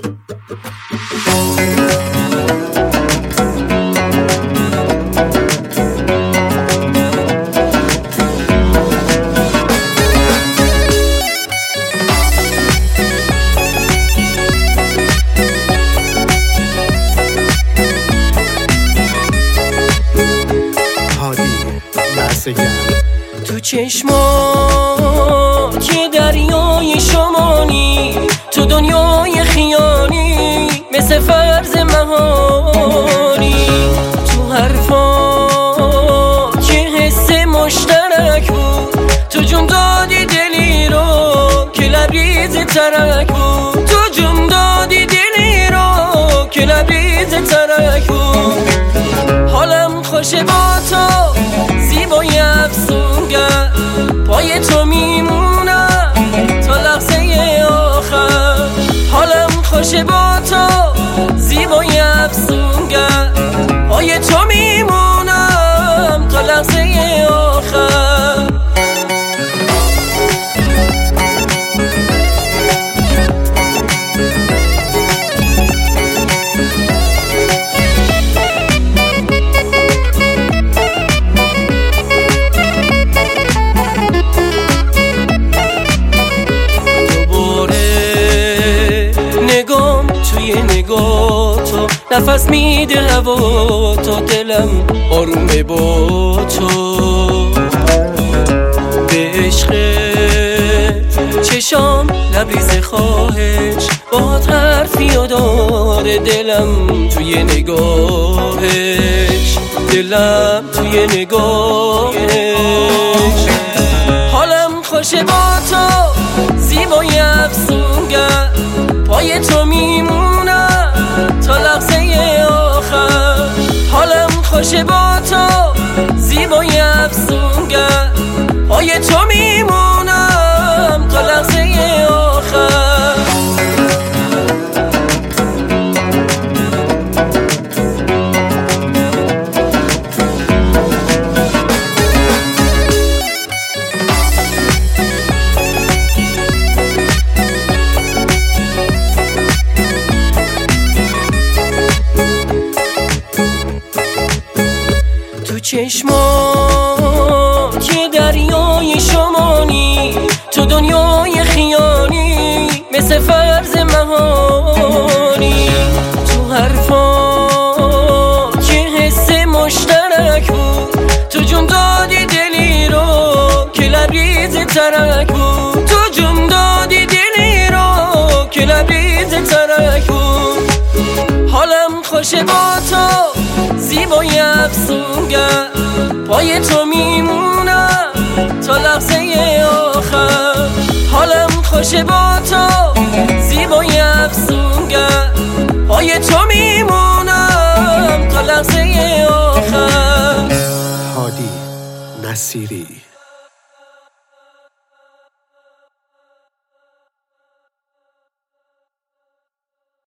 تو چشمات یه دریای شمانی، تو دنیای خیالی مثل فرض مهاری، تو حرفات یه حس مشترک بود، تو جون دادی دلی رو که لبریز ترک بود، تو جون دادی دلی رو که لبریز ترک بود. حالم خوشه با تو زیبای افسونگر، پای تو میمونم تا لحظه آخر. حالم خوشه با تو زیبای افسونگر، پای تو میمونم تا لحظه آخر. نگاه تو نفس میده هوا، تا دلم آرومه با تو. به عشق چشام لبریز خواهش، باهات حرفی داره دلم توی نگاهش، دلم توی نگاهش. حالم خوشه با تو زیبای افسونگر، پای تو میمونم تا لحظه آخر. حالم خوشه با تو زیبای افسونگر، پای تو میمونم تا لحظه آخر. تو چشمات یه دریای شمانی، تو دنیای خیالی مثل فرض مهاری، تو حرفات یه حس مشترک بود، تو جون دادی دلی رو که لبریز ترک بود، تو جون دادی دلی رو که لبریز ترک بود. حالم خوشه با تو زیبای افسونگر، پای تو میمونم تا لحظه آخر. حالم خوشه با تو زیبای افسونگر، پای تو میمونم تا لحظه آخر. هادی نصیری.